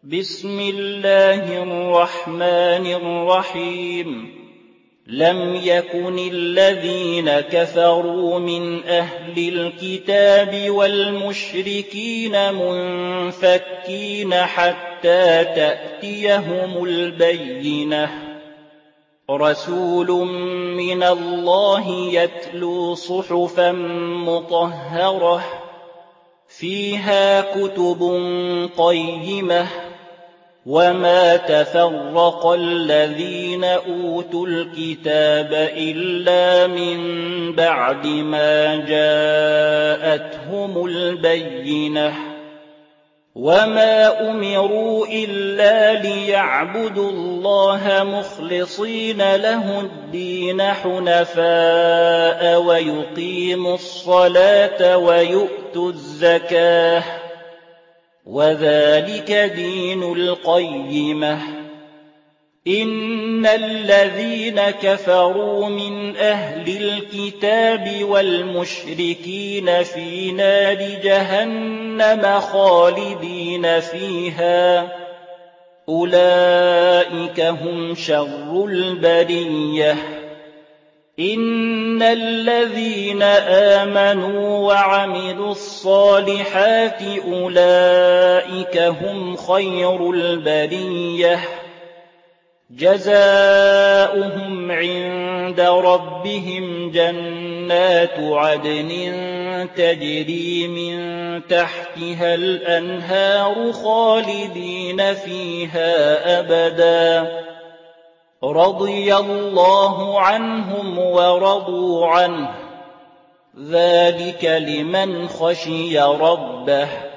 بسم الله الرحمن الرحيم لم يكن الذين كفروا من أهل الكتاب والمشركين منفكين حتى تأتيهم البينة رسول من الله يتلو صحفا مطهرة فيها كتب قيمة وما تفرق الذين أوتوا الكتاب إلا من بعد ما جاءتهم البينة وما أمروا إلا ليعبدوا الله مخلصين له الدين حنفاء ويقيموا الصلاة ويؤتوا الزكاة وذلك دين القيمة إن الذين كفروا من أهل الكتاب والمشركين في نار جهنم خالدين فيها أولئك هم شر البرية إن الذين آمنوا وعملوا الصالحات أولئك هم خير البرية جزاؤهم عند ربهم جنات عدن تجري من تحتها الأنهار خالدين فيها أبدا رضي الله عنهم ورضوا عنه ذلك لمن خشي ربه